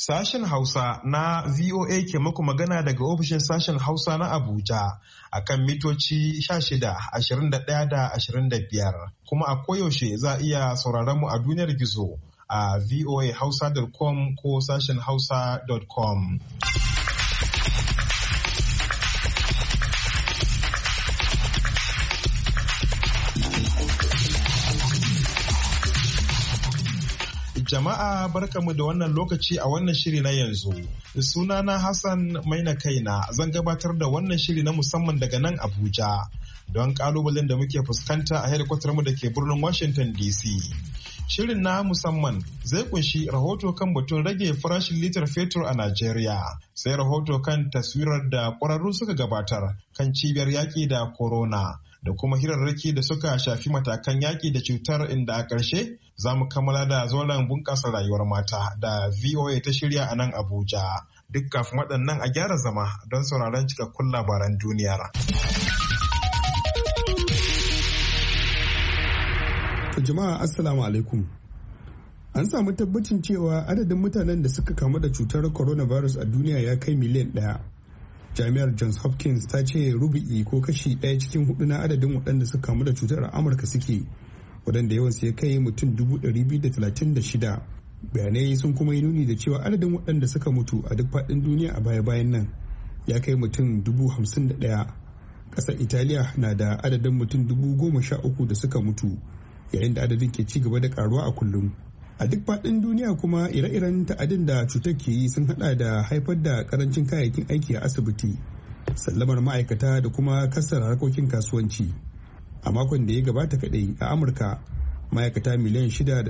Sashen Hausa na VOA ke muku magana daga ofishin sashen Hausa na Abuja a kan mitoci 16, 21 da 25. Kuma a koyaushe za a iya sauraron mu a duniyar gizo a voahausa.com ko sashen hausa.com. Jama'a barkamu da wannan lokaci a wannan shiri na yanzu. Sunana Hassan Maina Kaina zan gabatar da wannan shiri na musamman daga nan Abuja don kalubalen da muke fuskanta a hedikwatar mu da ke birnin Washington DC. Shirin na musamman zai kunshi rahoto kan batun rage farashin litar fetur a Najeriya, sai rahoto kan taswirar da ƙwararru suka gabatar kan cibiyar yaƙi da corona. Da kuma hirarraki da suka shafi matakan yaƙi da cutar, inda a ƙarshe za mu kammala da zauren bunƙasa rayuwar mata da VOA ta shirya a nan Abuja. Duk kafin waɗannan a gyara zama don sauraron cikakkun labaran duniyar. Jama'a Assalamu alaikum. An samu tabbacin cewa adadin mutanen da suka kamu da cutar coronavirus a duniya ya kai miliyan 1. Jami'ar Johns Hopkins ta ce rubu'i ko kashi 1 cikin 4 na adadin waɗanda suka kamu da cutar a Amurka suke, waɗanda yawansu ya kai mutum 236. Bayanai sun kuma yi nuni da cewa adadin waɗanda suka mutu a duk faɗin duniya a baya-bayan nan ya kai mutum 51,000. Ƙasar Italiya na da adadin mutum 13,000 da suka mutu, yayin da adadin ke ci gaba da ƙaruwa a kullum. A duk faɗin duniya kuma ire-iren ta'adin da cutar ke yi sun hada da haifar da karancin kayayyakin aiki a asibiti, sallamar ma'aikata da kuma kasar harkokin kasuwanci. A makon da ya gabata kadai a Amurka, ma'aikata miliyan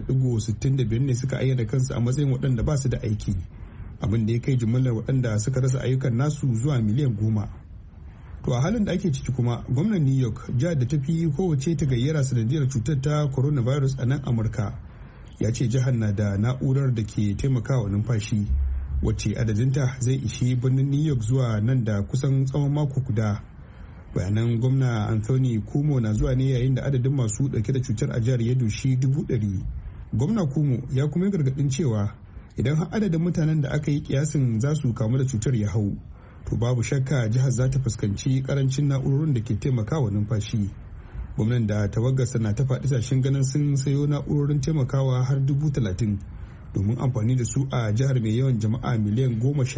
6.65 ne suka ayyana kansu a matsayin waɗanda ba su da aiki, abin da ya kai jimillar waɗanda suka rasa ayyukan nasu zuwa miliyan 10. To a halin da ake ciki kuma, gwamnan New York, jihar da ta fi kowace ta gayyara sanadiyar cutar ta coronavirus a nan Amurka, ya ce jihar na da na'urar da ke taimakawa numfashi wacce adadinta zai ishi birnin New York zuwa nan da kusan tsawon mako guda. Bayanan gwamna Anthony Cuomo na zuwa ne yayin da adadin masu dauke da cutar a jihar ya dushi 100,000. Gwamna Cuomo ya kuma gargadin cewa idan har adadin mutanen da aka yi kiyasin za su kamu da cutar ya hau, to babu shakka jihar za ta fuskanci karancin na'urorin da ke taimakawa numfashi. Gwamnan da tawagarsa na ta faɗi sashen ganin sun sayo na'urorin taimakawa har 30,000 domin amfani da su a jihar mai yawan jama'a miliyan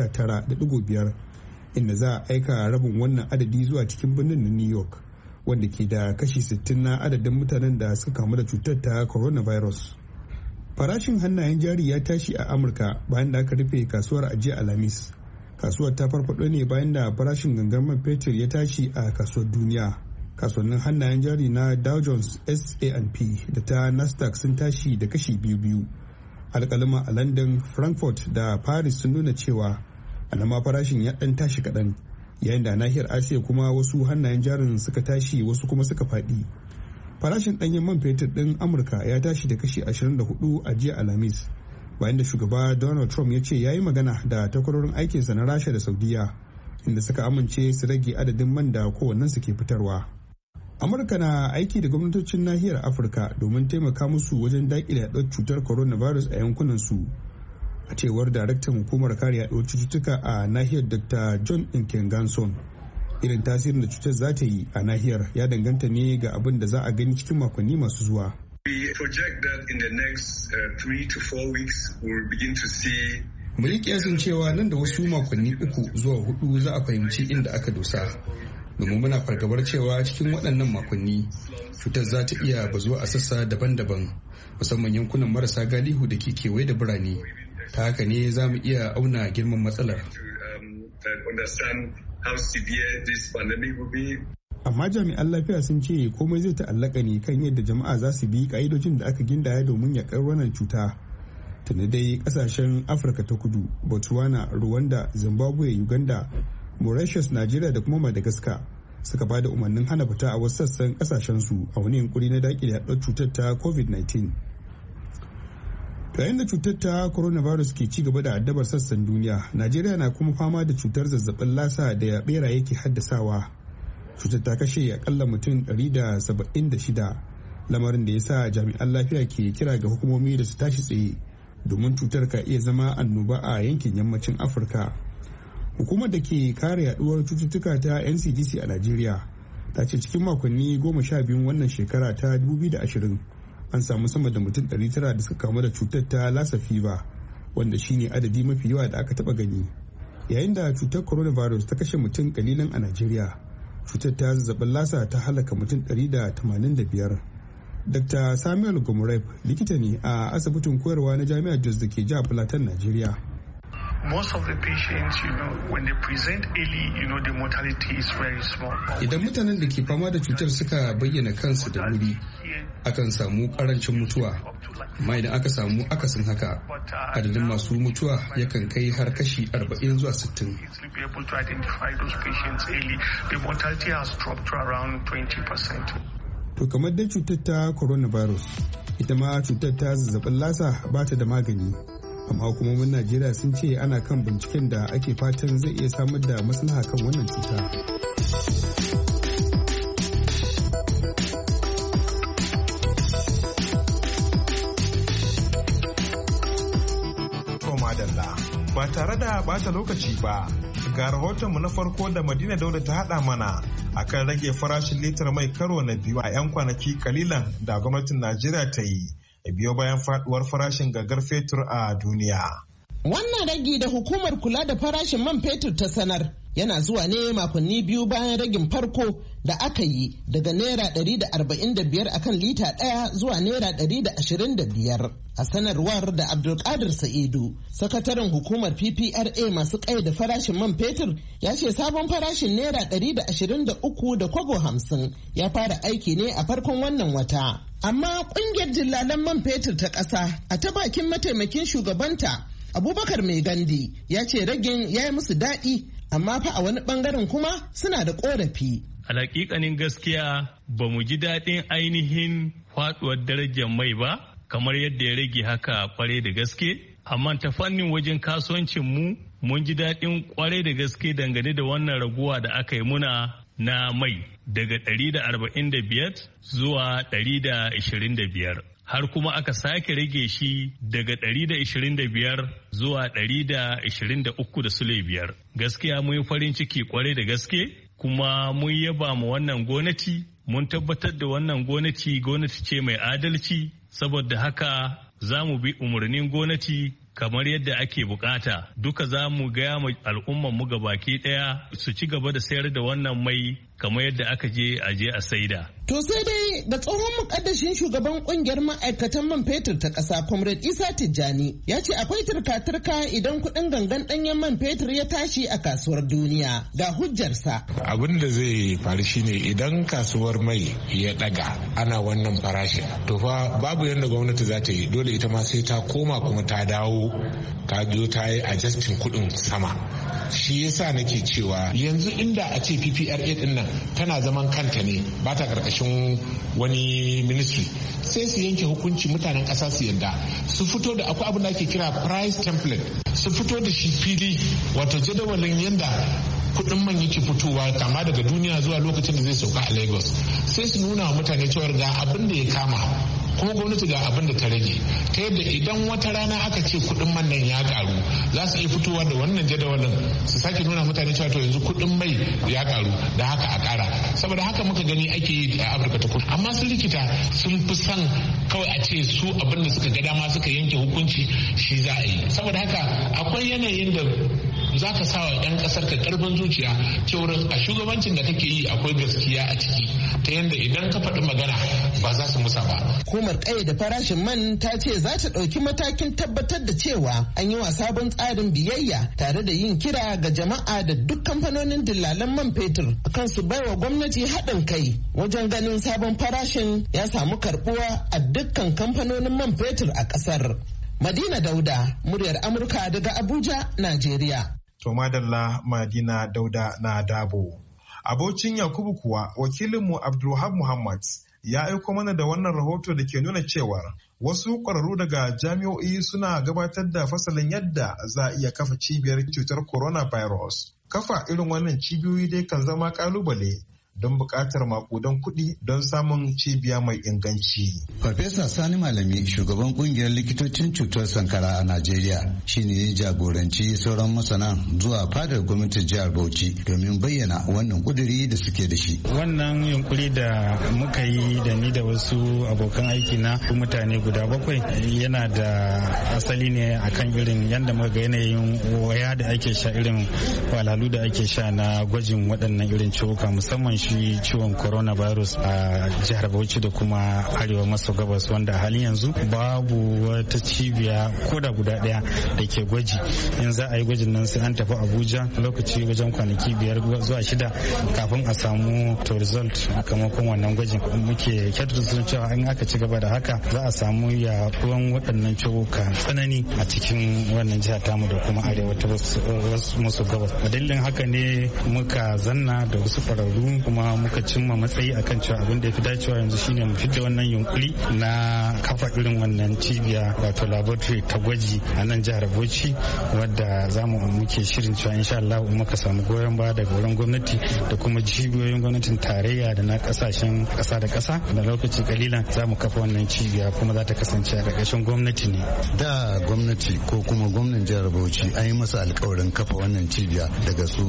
19.5, inda za a aika rabin wannan adadi zuwa cikin birnin na New York, wanda ke da kashi 60 na adadin mutanen da suka kamu da cutar ta coronavirus. Farashin hannayen jari ya tashi a Amurka bayan da aka rufe kasuwar a jiya Alhamis. Kasuwar ta farfaɗo ne bayan da farashin gangar man fetur ya tashi a kasuwar duniya. Kasuwannin hannayen jari na Dow Jones, S&P da ta Nasdaq sun tashi da kashi 2. Alƙaluma a London, Frankfurt da Paris sun nuna cewa alama farashin ya ɗan tashi kaɗan, yayin da nahiyar Asiya kuma wasu hannayen jarin suka tashi wasu kuma suka faɗi. Farashin ɗanyen man fetur ɗin Amurka ya tashi da kashi 24 a jiya Alhamis, bayan da shugaba Donald Trump ya ce ya yi magana da takwarorin aikinsa na Rasha da Saudiya, inda suka amince su rage adadin man da kowannensu ke fitarwa. Amurka na aiki da gwamnatocin nahiyar Afirka domin taimaka musu wajen daƙile yaɗuwar cutar coronavirus a yankunan su. A cewar daraktan hukumar kare yaɗuwar cututtuka a nahiyar Dr. John Nkengasong, irin tasirin da cutar za ta yi a nahiyar ya danganta ne ga abin da za a gani cikin makonni masu zuwa. We project that in the next 3 to 4 weeks we will begin to see. Mu yi kiyasin cewa nan da wasu makonni 3 zuwa 4 za a fahimci inda aka dosa. Domin muna fargabar cewa cikin waɗannan makonni cutar za ta iya bazuwa a sassa daban-daban, musamman yankunan marasa galihu da ke kewaye da birane. Ta haka ne za mu iya auna girman matsalar. Amma jami'an lafiya sun ce komai zai ta'allaka ne kan yadda jama'a za su bi ka'idojin da aka gindaya domin yaƙar wannan cuta. Tunda dai ƙasashen Afirka ta Kudu, Botswana, Rwanda, Zimbabwe, Uganda, Mauritius, Najeriya da kuma Madagascar suka ba da umarnin hana fita a wasu sassan kasashensu a wani yunkuri na daƙile yaɗuwar cutar ta COVID-19. Yayin da cutar ta coronavirus ke ci gaba da addabar sassan duniya, Najeriya na kuma fama da cutar zazzabin lasa da beraye ke haddasawa. Cutar ta kashe akalla mutum 176, lamarin da ya sa jami'an lafiya ke kira ga hukumomi da su tashi tsaye domin cutar ka iya zama annoba a yankin yammacin Afirka. Hukumar da ke kare yaduwar cututtuka ta NCDC a Najeriya ta ce cikin makonni 12 wannan shekara ta 2020 an samu sama da mutum 900 da suka kamu da cutar ta Lassa fever, wanda shine adadi mafi yawa da aka taba gani. Yayin da cutar coronavirus ta kashe mutum kalilan a Najeriya, cutar ta zazzabin Lassa ta halaka mutum 185. Dr. Samuel Gumurep likita ne a asibitin koyarwa na Jami'ar Jos da ke jihar Plateau, Najeriya. Most of the patients, when they present early, the mortality is very small. Idan mutanen da ke fama da cutar suka bayyana kansu da wuri, akan samu karancin mutuwa. Amma idan aka samu akasin haka, adadin masu mutuwa yakan kai har kashi 40 zuwa 60. To kamar dai cutar ta coronavirus, ita ma cutar ta zazzabin Lassa ba ta da magani. Amma hukumomin Najeriya sun ce ana kan binciken da ake fatan zai iya samar da maslaha kan wannan cuta. Ba tare da bata lokaci ba, ga rahotonmu na farko da Madina Dauda ta haɗa mana akan rage farashin litar mai karo na biyu a 'yan kwanaki kalilan da gwamnatin Najeriya ta yi. Biyo bayan faduwar farashin gagar fetur a duniya. Wannan ragi da hukumar kula da farashin man fetur ta sanar yana zuwa ne makonni biyu bayan ragin farko da aka yi daga naira 145 akan lita ɗaya zuwa naira 125. A sanarwar da Abdulkadir Sa'idu, sakataren hukumar PPRA masu da farashin man fetur, ya ce sabon farashin naira 123.50 ya fara aiki ne a farkon wannan wata. Amma kungiyar dillalan man fetur ta ƙasa a ta bakin mataimakin shugabanta Abubakar Mai Gandi ya ce ragin ya yi musu daɗi, amma fa a wani ɓangaren kuma suna da ƙorafi. Alaƙiƙanin gaskiya ba mu ji daɗin ainihin faɗuwar darajar mai ba, kamar yadda ya rage haka kwarai da gaske, amma ta fannin wajen kasuwancin mu mun ji daɗin kwarai da gaske dangane da wannan raguwa da aka yi muna na mai daga 145 zuwa 125. Har kuma aka sake rage shi daga 125 zuwa 123.5. Gaskiya mun yi farin ciki kwarai da gaske, kuma mun yaba mu wannan gwamnati, mun tabbatar da wannan gwamnati ce mai adalci, saboda haka za mu bi umarnin gwamnati kamar yadda ake bukata. Duka za mu gaya ma al'umman mu gabaki daya su ci gaba da sayar da wannan mai kamar yadda aka je a saida. To sai dai da tsohon mukaddashin shugaban kungiyar ma'aikatan man fetur ta ƙasa Comrade Isa Tijjani ya ce akwai turka-turka idan kuɗin gangan ɗanyen man fetur ya tashi a kasuwar duniya. Ga hujjarsa. Abin da zai faru shine idan kasuwar mai ya ɗaga ana wannan farashin, to fa babu yadda gwamnati za ta yi, dole ita ma sai ta koma kuma ta dawo ta zo ta yi adjusting kuɗin sama. Shi yasa nake cewa yanzu inda a ce PPRA din nan tana zaman kanta ne, ba ta karkashin wani ministry, sai su yanke hukunci mutanen ƙasa su yadda su fito da akwai abin da ake kira price template, su fito da shi fili, wato jadawalin yadda kudin man yake fitowa kama daga duniya zuwa lokacin da zai sauka a Lagos, sai su nuna wa mutane cewa ga abin da ya kama kuma gwamnati ga abin da ta rage, ta yadda idan wata rana aka ce kudin man nan ya karu za su iya fitowa da wannan jadawalin su sake nuna mutane cewa to yanzu kudin mai ya karu da haka a kara. Saboda haka muka gani ake yi a Afirka ta Kudu, amma sun likita sun fi son kawai a ce su abin da suka ga dama suka yanke hukunci shi za a yi. Saboda haka akwai yanayin da za ka sa wa 'yan kasar ka karfin zuciya cewar a shugabancin da kake yi akwai gaskiya a ciki, ta yadda idan ka faɗi magana ba za su musa ba. Hukumar da farashin man ta ce za ta ɗauki matakin tabbatar da cewa an yi wa sabon tsarin biyayya, tare da yin kira ga jama'a da duk kamfanonin dillalan man fetur akan su baiwa gwamnati haɗin kai wajen ganin sabon farashin ya samu karɓuwa a dukkan kamfanonin man fetur a ƙasar. Madina Dauda, muryar Amurka daga Abuja, Najeriya. To madalla Madina Dauda na Dabo. Abocin Yakubu kuwa wakilinmu Abdulwahab Muhammad ya aiko mana da wannan rahoto da ke nuna cewa wasu ƙwararru daga jami'o'i suna gabatar da fasalin yadda za a iya kafa cibiyar cutar coronavirus. Kafa irin wannan cibiyoyi dai kan zama ƙalubale don buƙatar makudan kuɗi don samun cibiya mai inganci. Farfesa Sani Malami, shugaban kungiyar likitocin cutar sankara a Najeriya, shine ya jagoranci sauran masana zuwa fadar gwamnatin jihar Bauchi domin bayyana wannan kuduri da suke da shi. Wannan yunkuri da muka yi da ni da wasu abokan aiki na mutane guda 7 yana da asali ne akan irin yadda muka ga yanayin waya da ake sha, irin walalu da ake sha na gwajin waɗannan irin ciwuka, musamman shi ciwon coronavirus a jihar Bauchi da kuma arewa maso gabas, wanda a halin yanzu babu wata cibiya ko da guda ɗaya da ke gwaji. In za a yi gwajin nan sai an tafi Abuja lokaci wajen kwanaki 5 zuwa 6 kafin a samu to result sakamakon wannan gwajin. Muke kyautata cewa in aka ci gaba da haka za a samu yaduwan waɗannan ciwuka tsanani a cikin wannan jiha tamu da kuma arewa ta maso gabas. Dalilin haka ne muka zanna da wasu ƙwararru kuma muka cimma matsayi akan cewa abin da ya fi dacewa yanzu shine mu fidda wannan yunkuri na kafa irin wannan cibiya wato laboratory ta gwaji a nan jihar Bauchi, wadda muke shirin cewa insha Allah muka samu goyon baya daga wurin gwamnati da kuma cibiyoyin gwamnatin tarayya da na kasashen kasa da kasa, da lokaci kalilan za mu kafa wannan cibiya kuma za ta kasance a ƙarƙashin gwamnati ne. Da gwamnati ko kuma gwamnan jihar Bauchi an yi masa alƙawarin kafa wannan cibiya daga su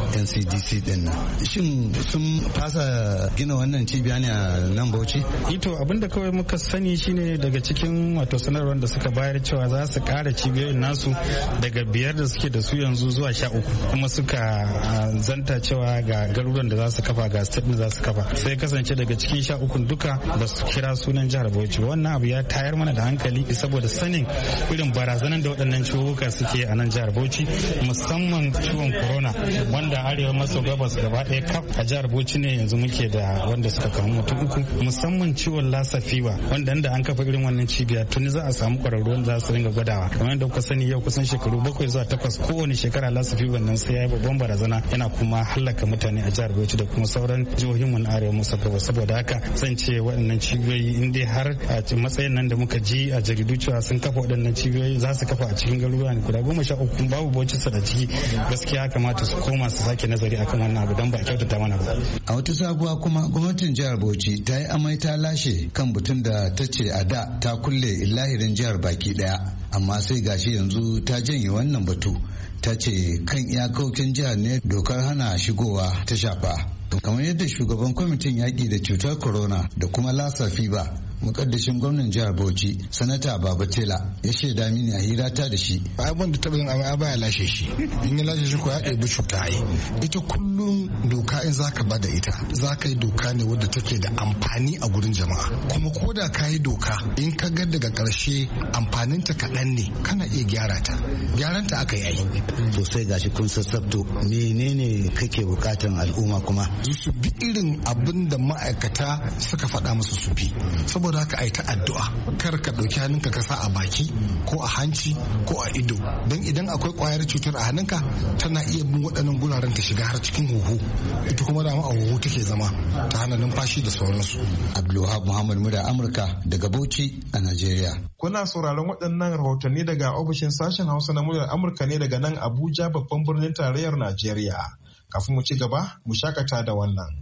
NCDC din nan. Shin sun fasa gina wannan cibiya ne a nan Bauchi? Ito abinda kawai muka sani shine daga cikin wato sanarwar da suka bayar cewa za su ƙara cibiyoyin nasu daga 5 da suke da su yanzu zuwa 13, kuma suka zanta cewa ga garuruwan da za su kafa, ga state da za su kafa. Sai kasance daga cikin 13 duka ba su kira sunan jihar Bauchi. Wannan abu ya tayar mana da hankali saboda sanin irin barazanan da waɗannan ciwuka suke a nan jihar Bauchi, musamman ciwon corona wanda arewa maso gabas gaba ɗaya kaf a jihar Bauchi ne yanzu muke da wanda suka kamu mutum 3, musamman ciwon lassa fever wanda inda an kafa irin wannan cibiya tuni za a samu ƙwararru za su ringa gwadawa. Kamar yadda kuka sani yau kusan shekaru 7 zuwa 8 kowane shekara lassa fever nan sai ya yi babban barazana, yana kuma hallaka mutane a jihar Bauchi da kuma sauran jihohin mu na arewa maso gabas. Saboda haka zan ce waɗannan cibiyoyi in dai har a matsayin nan da muka ji a jaridu cewa sun kafa waɗannan cibiyoyi za su kafa a cikin garuruwa guda 13 babu Bauchi su da ciki, gaskiya kamata su koma su sake nazari akan wannan abu don ba a kyautata mana ba. A wata sabuwa kuma gwamnatin jihar Bauchi ta yi amai ta lashe kan batun da ta ce a da ta kulle illahirin jihar baki daya, amma sai gashi yanzu ta janye wannan batu. Ta ce kan iyakokin jihar ne dokar hana shigowa ta shafa. Kamar yadda shugaban kwamitin yaƙi da cutar corona da kuma lassa fever mukaddashin gwamnan jihar Bauchi sanata Baba Tela ya shaida mini a hirata da shi. Abin da taɓa yin amai baya lashe shi, in ya lashe shi ko ya ɗebi cuta yi. Ita kullum doka in zaka bada ita zaka yi doka ne wadda take da amfani a gurin jama'a, kuma ko da ka yi doka in ka ga daga ƙarshe amfaninta kaɗan ne kana iya gyara ta, gyaranta aka yi. To sai gashi kun sassabto, menene kake bukatan al'umma kuma? Su bi irin abin da ma'aikata suka faɗa musu su bi, saboda haka ai ta addu'a, kar ka ɗauki hannunka ka sa a baki ko a hanci ko a ido, don idan akwai ƙwayar cutar a hannunka tana iya bin waɗannan guraren ta shiga har cikin huhu, ita kuma dama a huhu take zama ta hana numfashi da sauransu. Abdulwahab Muhammad Muda, Amurka daga Bauchi a Najeriya. Kuna sauraron waɗannan rahotanni daga ofishin sashen Hausa na muryar Amurka ne daga nan Abuja, babban birnin tarayyar Najeriya. Kafin mu ci gaba, mu shakata da wannan.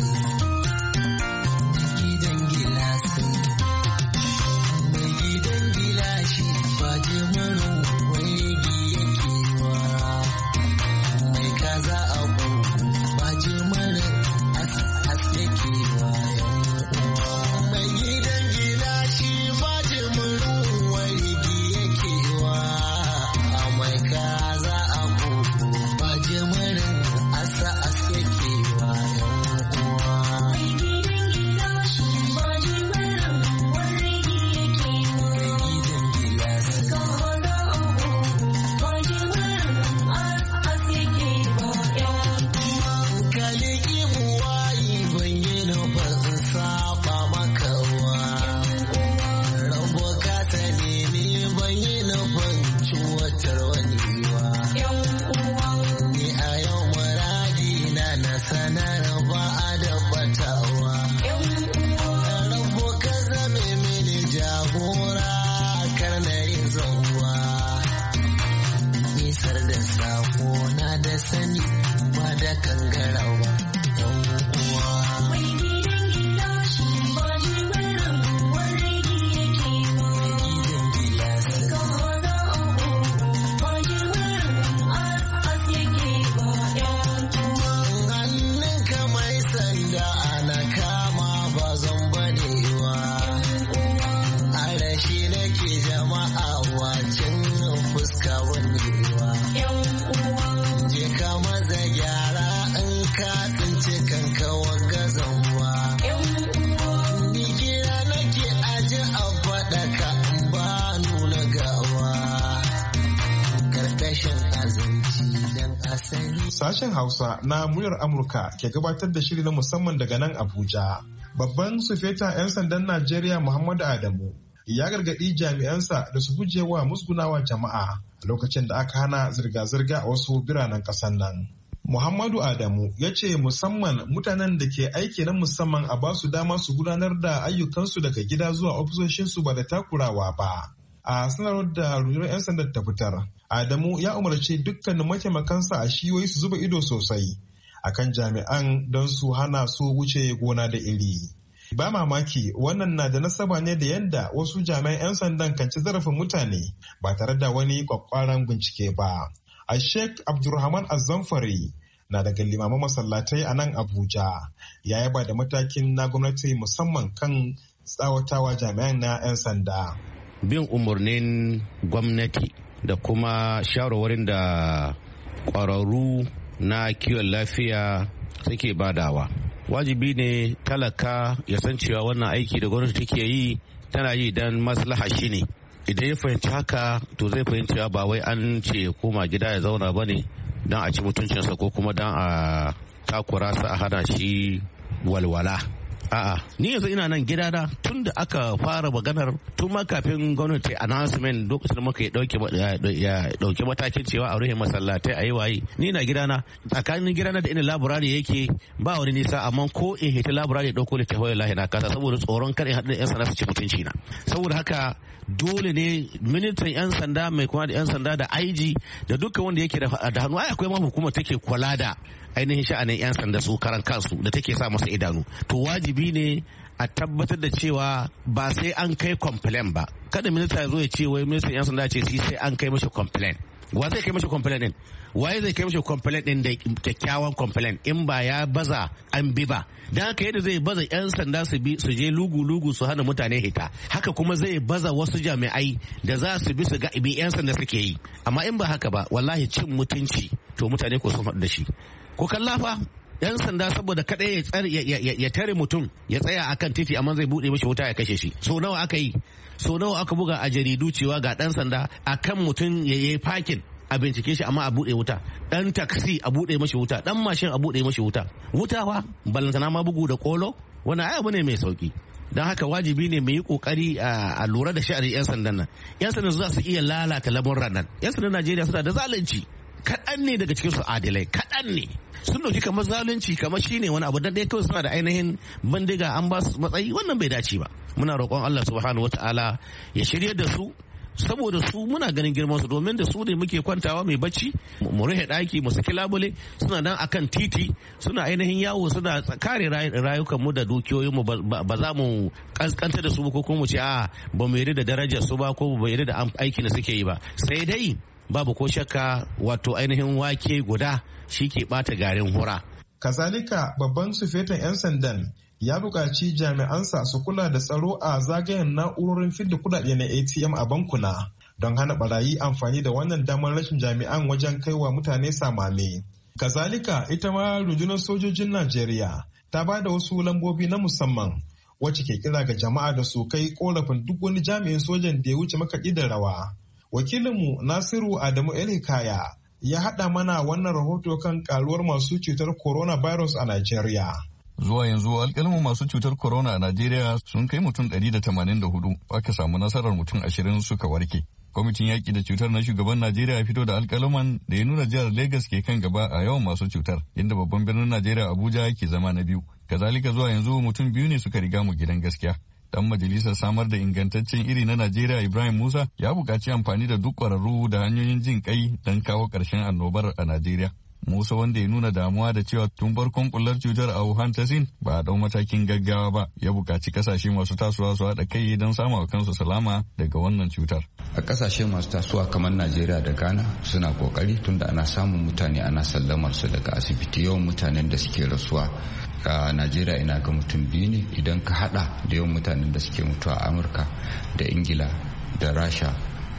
Gidan sanar ba a da batawa. Rabu ka zame mini jagora kar na yi zauwa. Nisar da sako na da sani ba da kangarawa. Sashen Hausa na muryar Amurka ke gabatar da shiri na musamman daga nan Abuja. Babban sufeta 'yan sandan Najeriya Muhammadu Adamu ya gargaɗi jami'ansa da su guje wa musgunawa jama'a lokacin da aka hana zirga-zirga a wasu biranen ƙasar nan. Muhammadu Adamu ya ce musamman mutanen da ke aiki na musamman a ba su dama su gudanar da ayyukansu daga gida zuwa ofisoshinsu ba da takurawa ba. A sanarwar da rundunar 'yan sandar ta fitar, Adamu ya umarci dukkanin mataimakansa a shiyoyi su zuba ido sosai akan jami'an don su hana su wuce gona da iri. Ba mamaki wannan na da nasaba ne da yadda wasu jami'an 'yan sandan kan ci zarafin mutane ba tare da wani kwakwaran bincike ba. A Sheikh Abdulrahman Azamfari na daga limaman masallatai a nan Abuja ya yaba da matakin na gwamnati musamman kan tsawatawa jami'an na 'yan sanda. Bin umarnin gwamnati da kuma shawarwarin da ƙwararru na kiwon lafiya suke badawa. Wajibi ne talaka ya san cewa wannan aiki da gwamnati take yi tana yi don maslaha shi ne. Idan ya fahimci haka to zai fahimci ba wai an ce koma gida ya zauna ba ne don a ci mutuncinsa ko kuma don a takura sa a hana shi walwala. A'a, ni yanzu ina nan gidana tun da aka fara maganar tun ma kafin gwamnati announcement lokacin da muka dauki matakin cewa a rufe masallatai a yi waye. Ni na gidana tsakanin gidana da ina laburare yake ba wani nisa amma ko in hita laburare dauko littafai wallahi na kasa saboda tsoron kar in haɗu da 'yan sanda su ci mutunci na. Saboda haka dole ne ministan 'yan sanda mai kuma da 'yan sanda da IG da dukkan wanda yake da hannu ai akwai ma hukumar take kula da ainihin sha'anin 'yan sanda su karan kansu da take sa masa idanu. To wajibi ne a tabbatar da cewa ba sai an kai complain ba. Kada minista ya zo ya ce wai ministan 'yan sanda ce sai an kai mashi complain. Wa zai kai mashi complain din? Waye zai kai mashi complain din da kyakkyawan complain in ba ya baza an bi ba? Dan haka yadda zai baza 'yan sanda su je lugu-lugu su hana mutane hita, haka kuma zai baza wasu jami'ai da za su bi su ga ibi 'yan sanda suke yi. Amma in ba haka ba wallahi cin mutunci to mutane ko sun faɗi da shi. Ko kallafa 'yan sanda saboda kadai ya tare mutum ya tsaya akan titi amma zai bude mishi wuta ya kashe shi. So nawa aka yi? So nawa aka buga a jaridu cewa ga dan sanda akan mutum ya yi parking a bincike shi amma a bude wuta, dan taxi a bude mashi wuta, dan mashin a bude mashi wuta. Wutawa balantana ma bugu da kolo wani ai abu ne mai sauki. Don haka wajibi ne mu yi kokari a lura da sha'anin 'yan sandan nan. 'Yan sandan za su iya lalata lamurran nan. 'Yan sandan Najeriya suna da zalunci. Kaɗan ne daga cikin su adilai, kaɗan ne. Sun dauki kamar zalunci kamar shine wani abu dan dai kawai suna da ainihin bindiga an ba su matsayi, wannan bai dace ba. Muna roƙon Allah subhanahu wataala ya shirye da su saboda su muna ganin girman su domin da su ne muke kwantawa mai bacci mu rufe daki mu saki labule suna nan akan titi suna ainihin yawo suna kare rayukan mu da dukiyoyin mu ba za mu kaskanta da su ko kuma mu ce a ba mu yarda da darajar su ba ko ba yarda da aikin da suke yi ba. Sai dai babu ko shakka wato ainihin wake guda shi ke bata garin hura. Kazalika babban sufetan 'yan sandan ya buƙaci jami'ansa su kula da tsaro a zagayen na'urorin fidda kudade na ATM a bankuna don hana barayi amfani da wannan damar rashin jami'an wajen kaiwa mutane samame. Kazalika ita ma rundunar sojojin Najeriya ta ba da wasu lambobi na musamman wacce ke kira ga jama'a da su kai korafin duk wani jami'in sojan da ya wuce makaɗi da rawa. Wakilinmu Nasiru Adamu El-Hikaya ya haɗa mana wannan rahoto kan karuwar masu cutar coronavirus a Najeriya. Zuwa yanzu alƙalmin masu cutar corona a Najeriya sun kai mutum 184, aka samu nasarar mutum 20 suka warke. Kwamitin yaƙi da cutar na shugaban Najeriya ya fito da alƙaluman da ya nuna jihar Legas ke kan gaba a yawan masu cutar, inda babban birnin Najeriya Abuja ke zama na biyu. Kazalika zuwa yanzu mutum 2 ne suka riga mu gidan gaskiya. Dan majalisar samar da ingantaccen iri na Najeriya Ibrahim Musa ya buƙaci amfani da duk ƙwararru da hanyoyin jin kai don kawo ƙarshen annobar a Najeriya. Musa, wanda ya nuna damuwa da cewa tun farkon bullar cutar a Wuhan ta Sin ba a dau matakin gaggawa ba, ya buƙaci kasashe masu tasowa su haɗa kai don samun kansu salama daga wannan cutar. A kasashe masu tasowa kamar Najeriya da Ghana suna kokari tunda ana samun mutane ana sallamar su daga asibiti. Yawan mutanen da suke rasuwa a Najeriya ina ga mutum 2 ne, idan ka hada da yawan mutanen da suke mutuwa a Amurka da Ingila da Rasha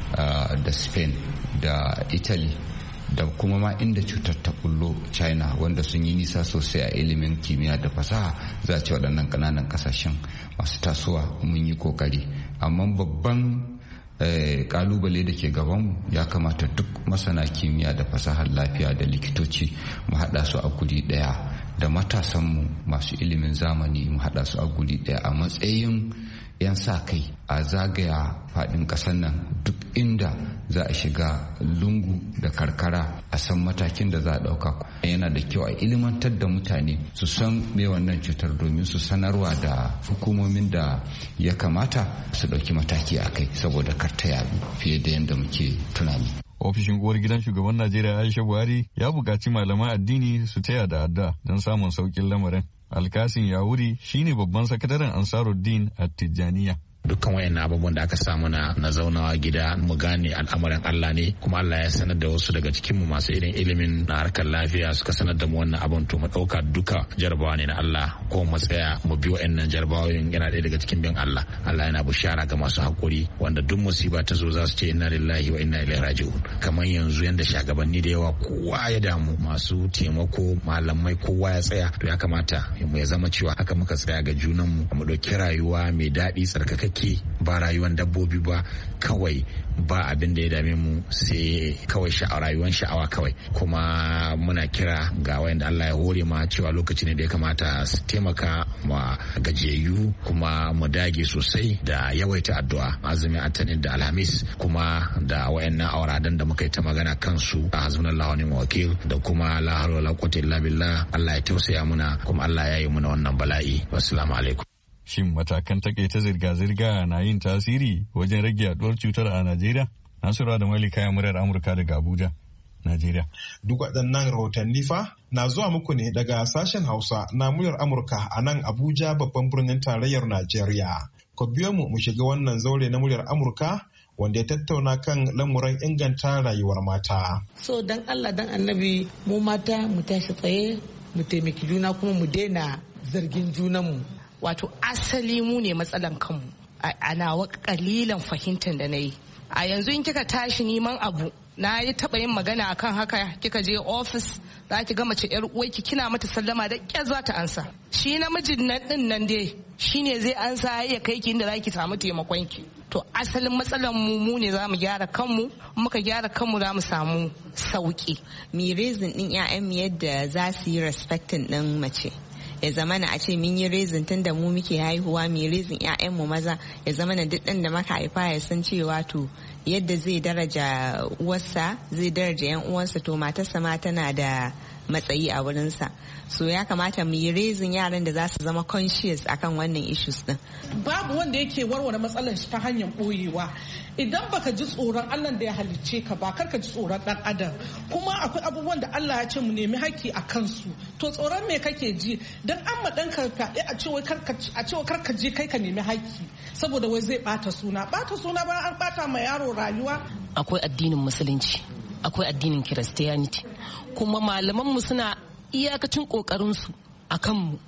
da Spain da Italy da kuma ma inda cutar ta bullo China, wanda sun yi nisa sosai a ilimin kimiyya da fasaha, za a ce waɗannan ƙananan ƙasashen masu tasowa mun yi kokari. Amma babban kalubale da ke gabanmu ya kamata duk masana kimiyya da fasahar lafiya da likitoci mu haɗa su a guri ɗaya, da matasanmu masu ilimin zamani mu haɗa su a guri ɗaya a matsayin 'yan sa kai a zagaya faɗin ƙasar nan duk inda za a shiga lungu da karkara a san matakin da za a ɗauka. Yana da kyau a ilimantar da mutane su san me wannan cutar domin su sanarwa da hukumomin da ya kamata su ɗauki mataki a kai saboda kar ta yaɗu fiye da yadda muke tunani. Ofishin uwar gidan shugaban Najeriya Aisha Buhari ya buƙaci malaman addini su taya da addu'a don samun sauƙin lamarin. Alkasin Yawuri shine babban sakataren Ansaruddin At-Tijaniya. dukkan wayannan abubuwan da aka samu na zaunawa gida mu gane al'amarin Allah ne, kuma Allah ya sanar da wasu daga cikin mu masu irin ilimin na harkar lafiya suka sanar da mu wannan abun, to mu dauka duka jarabawa ne na Allah, ko mu tsaya mu bi wayannan jarabawoyin, yana ɗaya daga cikin bin Allah. Allah yana bushara ga masu hakuri wanda duk musiba ta zo za su ce inna lillahi wa inna ilaihi raji'un. Kamar yanzu yanda shugabanni da yawa kowa ya damu, masu taimako malamai kowa ya tsaya, to ya kamata mu ya zama cewa haka muka tsaya ga junan mu dauki rayuwa mai daɗi tsarkakakke, ba rayuwar dabbobi ba kawai, ba abin da ya dame mu sai kawai rayuwar sha'awa kawai. Kuma muna kira ga wayanda Allah ya hore ma cewa lokaci ne da ya kamata su taimaka ma gajiyayyu, kuma mu dage sosai da yawaita addu'a, azumin Atanin da Alhamis, kuma da wayannan auradan da muka yi ta magana kansu a hasbunallahu wa ni'mal wakil, da kuma la hawla wala quwwata illa billah. Allah ya tausaya muna, kuma Allah ya yi muna wannan bala'i. Wassalamu alaikum. Shin matakan takaita zirga-zirga na yin tasiri wajen rage yaduwar cutar a Najeriya? Nasiru da Malika ya muryar Amurka daga Abuja, Najeriya. Duk waɗannan rahotanni fa na zuwa muku ne daga sashen Hausa na muryar Amurka a nan Abuja, babban birnin tarayyar Najeriya. Ku biyo mu shiga wannan zaure na muryar Amurka wanda ya tattauna kan lamuran inganta rayuwar mata. So dan Allah dan Annabi, mu mata mu tashi tsaye, mu taimaki juna, kuma mu daina zargin junanmu. Wato asali mu ne matsalan kanmu. Ana wa kalilan fahimtar da na yi a yanzu, in kika tashi neman abu, na yi taba yin magana akan haka, kika je ofis za ki ga mace yar uwarki kina mata sallama da kyar za ta ansa. Shi namijin nan din nan dai shine zai ansa ya kai ki inda za ki samu taimakon ki. To asalin matsalan mu ne za mu gyara kanmu, muka gyara kanmu za mu samu sauki. Mi raising din ƴaƴan yadda za su yi respecting din mace, ya zama na a ce mun yi rezin tun da mu muke haihuwa, mai rezin 'ya'yanmu maza, ya zama na duk ɗan da maka haifa ya san cewa to yadda zai daraja uwarsa zai daraja 'yan uwansa, to matarsa ma tana da matsayi a wurinsa. So ya kamata mu yi rezin yaran da za su zama conscious akan wannan issues din. Babu wanda yake warware matsalar shi ta hanyar boyewa. Idan baka ji tsoron Allah da ya halicce ka ba, kar ka ji tsoron dan adam. Kuma akwai abubuwan da Allah ya ce mu nemi haƙƙi a kansu. To tsoron me kake ji? Dan an ma ɗanka fyaɗe a cewa kar ka je kai ka nemi haƙƙi saboda wai zai ɓata suna. Ɓata suna ba an ɓata ma yaro rayuwa. Akwai addinin musulunci, akwai addinin Christianity, kuma malamanmu suna iyakacin kokarinsu akan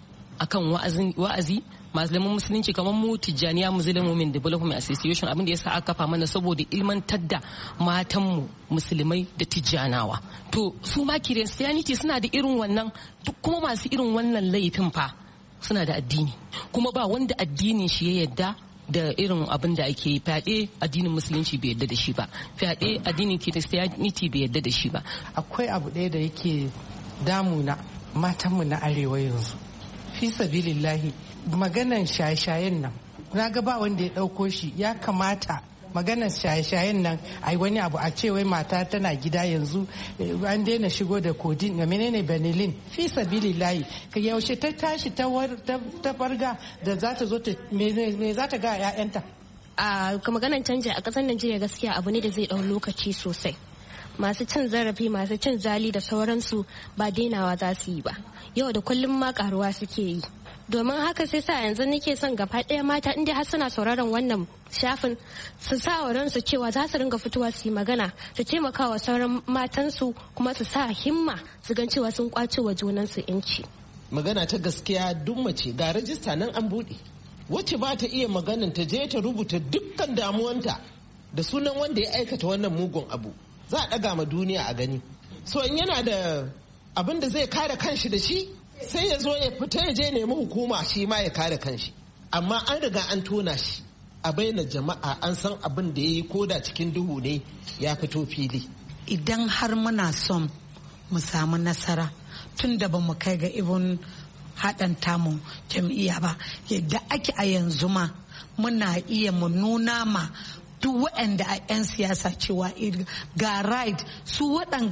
wa'azi. Malaman musulunci kamar mu Tijjaniya Muslim Women Development Association, abin da yasa aka kafa mana saboda ilmantar da matanmu musulmai da Tijjanawa. To su ma Christianity suna da irin wannan, duk kuma masu irin wannan laifin fa suna da addini, kuma ba wanda addinin shi ya yadda da irin abin da ake yi. Fyaɗe addinin musulunci bai yadda da shi ba, fyaɗe addinin Christianity bai yadda da shi ba. Akwai abu ɗaya da yake damuna matanmu na arewa yanzu, fi sabilillahi maganan shaye-shayen nan na ga ba wanda ya ɗauko shi. Ya kamata maganar shaye-shayen nan a wani abu a ce wai mata tana gida yanzu an daina shigo da kodin ga menene benilin fi sabilillahi ka yaushe ta tashi ta farga da za ta zo ta me za ta ga 'ya'yanta. A maganar canji a ƙasar Najeriya gaskiya abu ne da zai ɗau lokaci sosai. Masu cin zarafi, masu cin zali da sauransu ba dainawa za su yi ba. Yau da kullum ma karuwa suke yi. Domin haka sai sa yanzu nake son gaba ɗaya mata inda har suna sauraron wannan shafin su sa wa ransu cewa za su ringa fitowa su yi magana, su taimaka wa sauran matansu kuma su sa himma su gan cewa sun kwace wa junansu yanci. Magana ta gaskiya duk mace ga rajista nan an buɗe. Wacce ba ta iya maganin ta je ta rubuta dukkan damuwanta da sunan wanda ya aikata wannan mugun abu. Za a ɗaga ma duniya a gani. So in yana da abin da zai kare kanshi da shi sai ya zo ya fita ya je nemi hukuma shi ma ya kare kanshi. Amma an riga an tona shi a bayyana jama'a, an san abin da ya yi koda cikin duhu ne ya fito fili. Idan har muna son mu samu nasara tun da ba mu kai ga ibin haɗin tamu jam'iyya ba, yadda ake a yanzu ma muna iya mu nuna ma duk waɗanda a 'yan siyasa cewa ga right su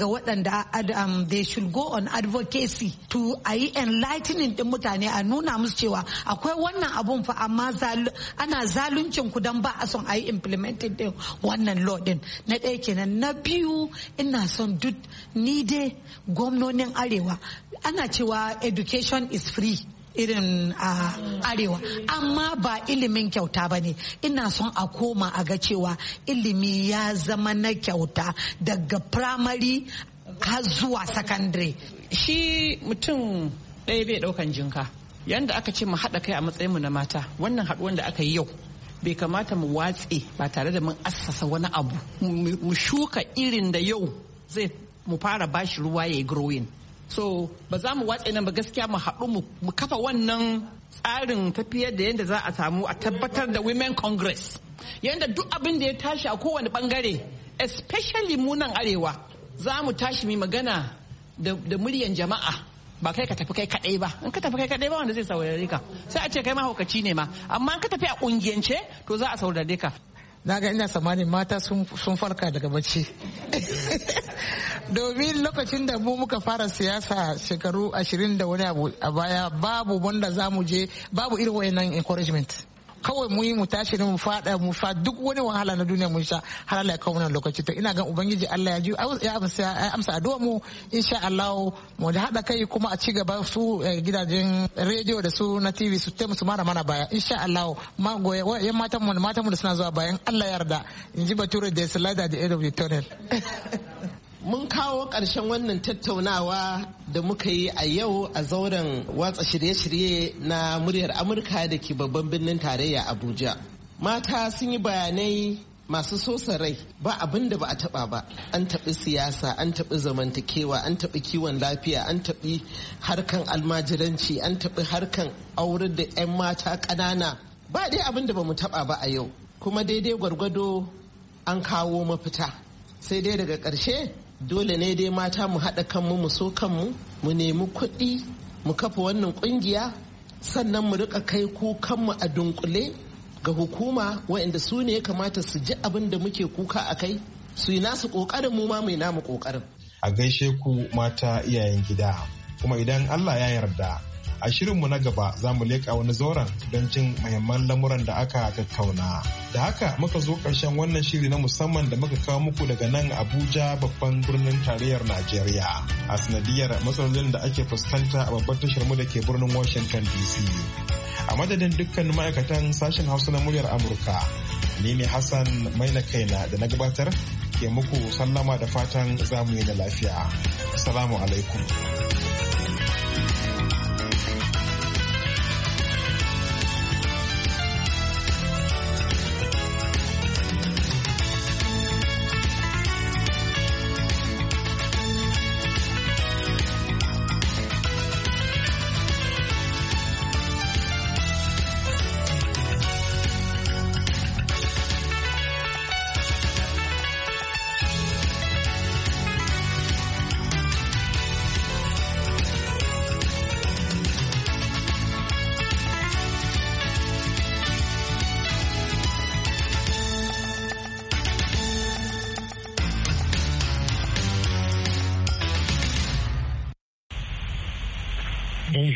waɗanda they should go on advocacy to a yi enlightening din mutane, a nuna musu cewa akwai wannan abun fa amma ana zaluncin ku don ba a son a yi implemented din wannan law din. Na ɗaya kenan. Na biyu, ina son duk ni dai gwamnonin arewa, ana cewa education is free irin a arewa, amma ba ilimin kyauta ba ne. Ina son a koma a ga cewa ilimi ya zama na kyauta daga primary har zuwa secondary. Shi mutum ɗaya bai ɗaukan jinka. Yanda aka ce mu haɗa kai a matsayin mu na mata, wannan haɗuwan da aka yi yau bai kamata mu watse ba tare da mun assasa wani abu, mu shuka irin da yau zai mu fara bashi ruwa ya yi growing. So ba za mu watse nan ba, gaskiya mu haɗu mu kafa wannan tsarin tafiyar da yadda za a samu a tabbatar da women congress, yadda duk abin da ya tashi a kowane bangare, especially mu nan arewa, za mu tashi mai magana da muryan jama'a, ba kai ka tafi kai kadai ba. In ka tafi kai kadai ba wanda zai saurare ka, sai a ce kai mahaukaci ne ma. Amma in ka tafi a kungiyance to za a saurare ka. Na ga ina tsammanin mata sun farka daga bacci. Domin lokacin da mu muka fara siyasa shekaru 20 da wani abu a baya, babu wanda za mu je, babu irin wayannan encouragement. Kawai mu tashi ne mu fada duk wani wahala na duniya mun sha har Allah ya kawo wannan lokaci. To ina ga ubangiji Allah ya ji ya amsa addu'a mu, insha Allah mu da hada kai kuma a ci gaba su gidajen rediyo da su na TV su taimu su mara mana baya, insha Allah. Yan matan mu da suna zuwa bayan Allah ya yarda, in ji Bature da slide at the end of the tunnel. Mun kawo ƙarshen wannan tattaunawa da muka yi a yau a zauren watsa shirye-shirye na muryar Amurka da ke babban birnin tarayya Abuja. Mata sun yi bayanai masu sosa rai, ba abin da ba a taɓa ba. An taɓi siyasa, an taɓi zamantakewa, an taɓi kiwon lafiya, an taɓi harkan almajiranci, an taɓi harkan aurar da 'yan mata ƙanana. Ba dai abin da ba mu taɓa ba a yau. Kuma daidai gwargwado an kawo mafita. Sai dai daga ƙarshe dole ne dai mata mu haɗa kanmu, mu so kanmu, mu nemi kuɗi, mu kafa wannan ƙungiya, sannan mu riƙa kai kukanmu a dunkule ga hukuma waɗanda su ne ya kamata su ji abin da muke kuka a kai, su yi nasu ƙoƙarin, mu ma mu yi namu ƙoƙarin. A gaishe ku mata iyayen gida, kuma idan Allah ya yarda a shirinmu na gaba za mu leƙa wani zauren don jin muhimman lamuran da aka tattauna. Da haka muka zo ƙarshen wannan shiri na musamman da muka kawo muku daga nan Abuja, babban birnin tarayyar Najeriya, a sanadiyar matsalolin da ake fuskanta a babbar tashar mu da ke birnin Washington DC. A madadin dukkan ma'aikatan sashen Hausa na muryar Amurka, ni ne Hassan Maina Kaina da na gabatar ke muku sallama da fatan zamu yi da lafiya. Assalamu alaikum.